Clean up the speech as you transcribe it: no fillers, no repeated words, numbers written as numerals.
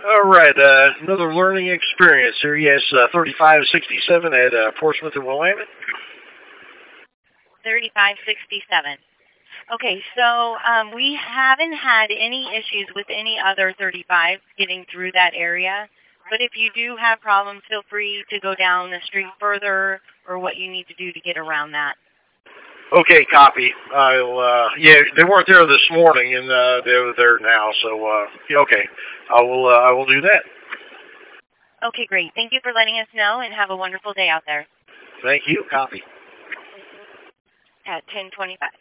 All right, another learning experience here. Yes, 3567 at Portsmouth and Willamette. 3567. Okay, so we haven't had any issues with any other 35 getting through that area. But if you do have problems, feel free to go down the street further or what you need to do to get around that. Okay, copy. Yeah, they weren't there this morning, and they're there now. So, yeah, okay, I will do that. Okay, great. Thank you for letting us know, and have a wonderful day out there. Thank you. Copy. At 10:25.